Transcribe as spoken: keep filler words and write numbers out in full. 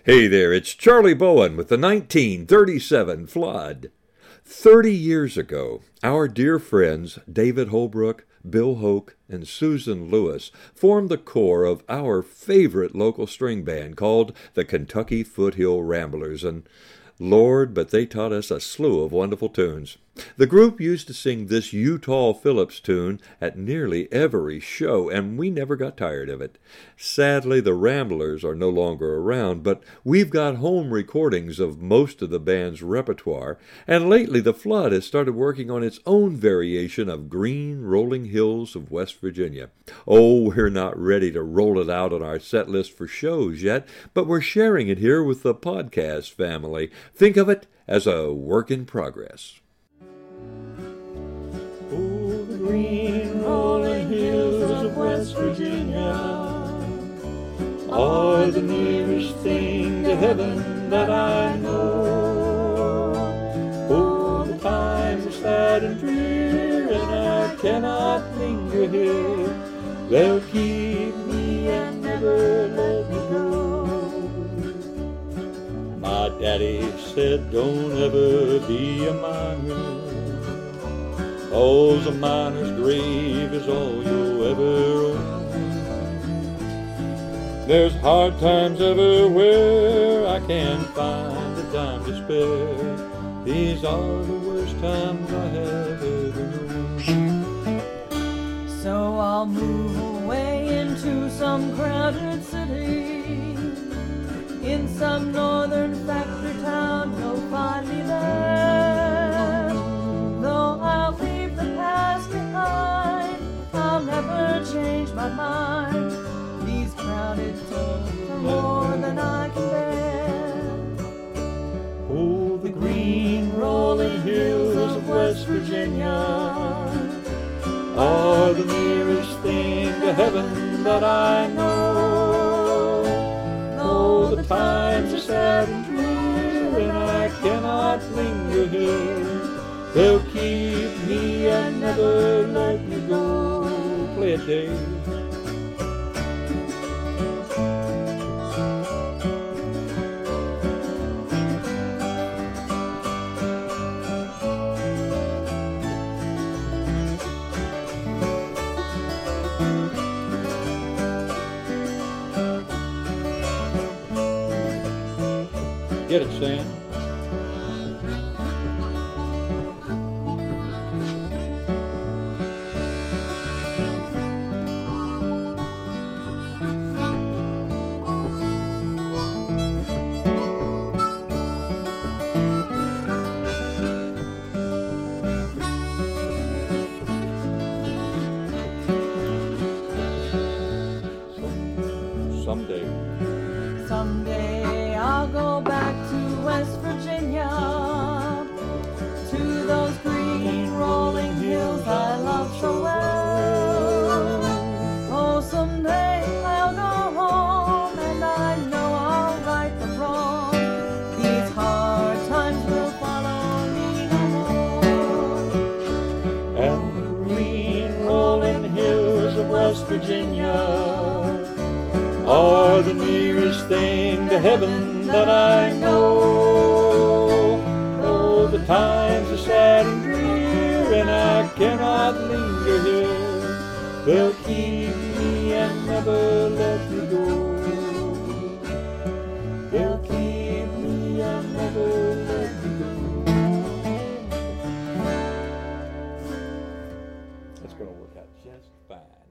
Hey there, it's Charlie Bowen with the nineteen thirty-seven flood. Thirty years ago, our dear friends David Holbrook, Bill Hoke, and Susan Lewis formed the core of our favorite local string band called the Kentucky Foothill Ramblers, and Lord, but they taught us a slew of wonderful tunes. The group used to sing this Utah Phillips tune at nearly every show, and we never got tired of it. Sadly, the Ramblers are no longer around, but we've got home recordings of most of the band's repertoire, and lately the Flood has started working on its own variation of Green Rolling Hills of West Virginia. Oh, we're not ready to roll it out on our set list for shows yet, but we're sharing it here with the podcast family. Think of it as a work in progress. Oh, the green rolling hills of West Virginia are the nearest thing to heaven that I know. Oh, the times are sad and drear, and I cannot linger here. They'll keep me and never let me go. My daddy said, don't ever be a miner, 'cause a miner's grave is all you'll ever own. There's hard times everywhere, I can't find a dime to spare. These are the worst times I have ever known. So I'll move away into some crowded city. In some northern factory town, you'll find me there. Though I'll leave the past behind, I'll never change my mind. These crowded days are more than I can bear. Oh, the green rolling hills of West Virginia are the nearest thing to heaven that I know. Though the times are sad and drear, and I cannot linger here, they'll keep me and never let me go. Play it, Dave. Get it, Sam. Someday. Someday I'll go back to West Virginia, to those green rolling hills I love so well. Oh, someday I'll go home, and I know I'll right the wrong. These hard times will follow me no more. And the green rolling hills of West Virginia are the nearest thing to heaven that I know. Though the times are sad and drear, and I cannot linger here, they'll keep me and never let me go. They'll keep me and never let me go. That's going to work out just fine.